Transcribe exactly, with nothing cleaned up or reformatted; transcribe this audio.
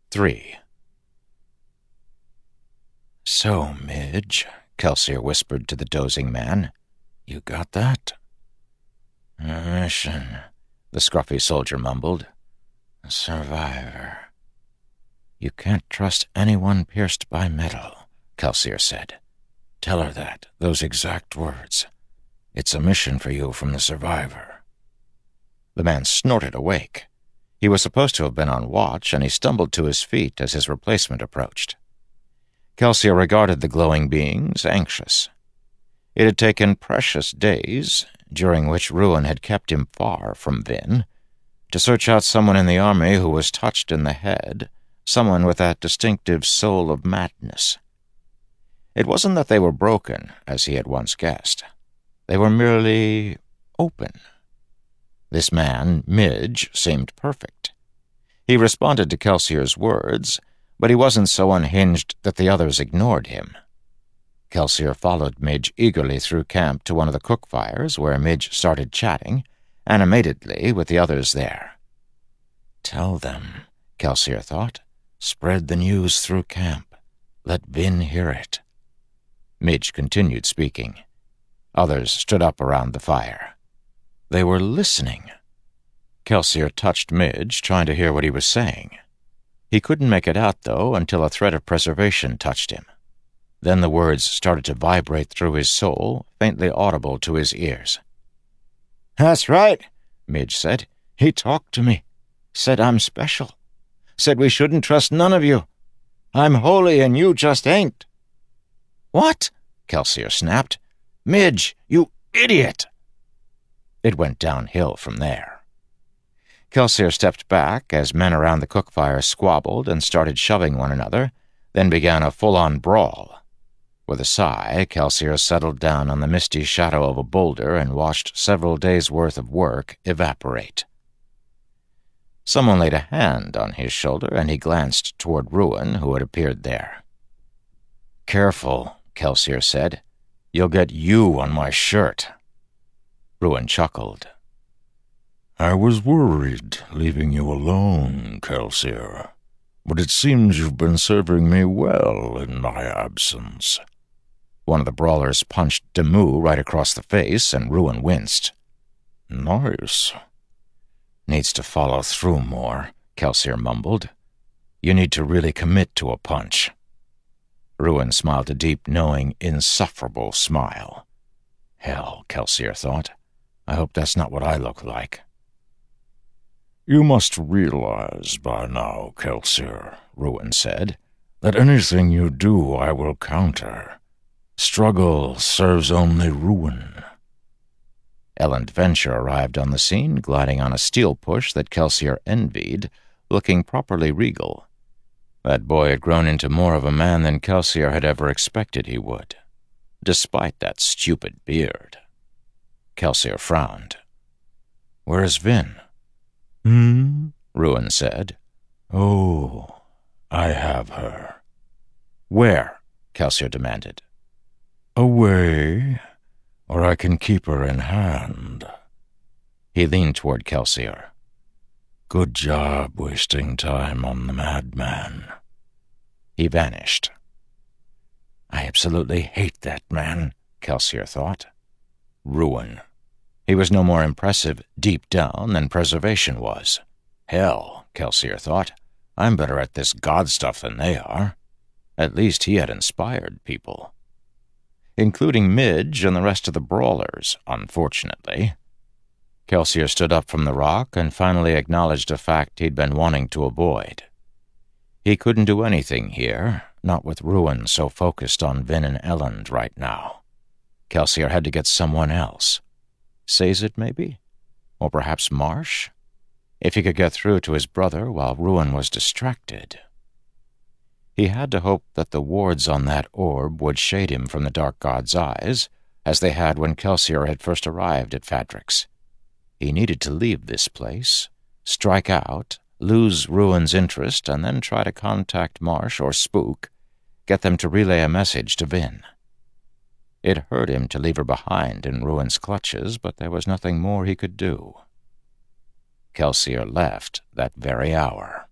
Three. "So, Midge," Kelsier whispered to the dozing man, "you got that?" "Mission," the scruffy soldier mumbled. "A survivor." "You can't trust anyone pierced by metal," Kelsier said. "Tell her that, those exact words. It's a mission for you from the survivor." The man snorted awake. He was supposed to have been on watch, and he stumbled to his feet as his replacement approached. Kelsier regarded the glowing beings, anxious. It had taken precious days, during which ruin had kept him far from Vin, to search out someone in the army who was touched in the head, someone with that distinctive soul of madness. It wasn't that they were broken, as he had once guessed. They were merely open. This man, Midge, seemed perfect. He responded to Kelsier's words, but he wasn't so unhinged that the others ignored him. Kelsier followed Midge eagerly through camp to one of the cook fires, where Midge started chatting, animatedly, with the others there. "Tell them," Kelsier thought. "Spread the news through camp. Let Vin hear it." Midge continued speaking. Others stood up around the fire. They were listening. Kelsier touched Midge, trying to hear what he was saying. He couldn't make it out, though, until a thread of preservation touched him. Then the words started to vibrate through his soul, faintly audible to his ears. "That's right," Midge said. "He talked to me. Said I'm special. Said we shouldn't trust none of you. I'm holy and you just ain't." "What?" Kelsier snapped. "Midge, you idiot!" It went downhill from there. Kelsier stepped back as men around the cook fire squabbled and started shoving one another, then began a full-on brawl. With a sigh, Kelsier settled down on the misty shadow of a boulder and watched several days' worth of work evaporate. Someone laid a hand on his shoulder, and he glanced toward Ruin, who had appeared there. "Careful," Kelsier said. "You'll get you on my shirt." Ruin chuckled. "I was worried, leaving you alone, Kelsier. But it seems you've been serving me well in my absence." One of the brawlers punched Demu right across the face, and Ruin winced. "Nice." "Needs to follow through more," Kelsier mumbled. "You need to really commit to a punch." Ruin smiled a deep, knowing, insufferable smile. Hell, Kelsier thought. I hope that's not what I look like. "You must realize by now, Kelsier," Ruin said, "that anything you do I will counter. Struggle serves only ruin." Elend Venture arrived on the scene, gliding on a steel push that Kelsier envied, looking properly regal. That boy had grown into more of a man than Kelsier had ever expected he would, despite that stupid beard. Kelsier frowned. "Where's Vin?" "Hmm?" Ruin said. "Oh, I have her." "Where?" Kelsier demanded. "Away, or I can keep her in hand." He leaned toward Kelsier. "Good job wasting time on the madman." He vanished. I absolutely hate that man, Kelsier thought. Ruin. He was no more impressive deep down than preservation was. Hell, Kelsier thought, I'm better at this god stuff than they are. At least he had inspired people. Including Midge and the rest of the brawlers, unfortunately. Kelsier stood up from the rock and finally acknowledged a fact he'd been wanting to avoid. He couldn't do anything here, not with Ruin so focused on Vin and Elend right now. Kelsier had to get someone else. Sazed, maybe? Or perhaps Marsh? If he could get through to his brother while Ruin was distracted. He had to hope that the wards on that orb would shade him from the Dark God's eyes, as they had when Kelsier had first arrived at Fadrix. He needed to leave this place, strike out, lose Ruin's interest, and then try to contact Marsh or Spook, get them to relay a message to Vin. It hurt him to leave her behind in Ruin's clutches, but there was nothing more he could do. Kelsier left that very hour.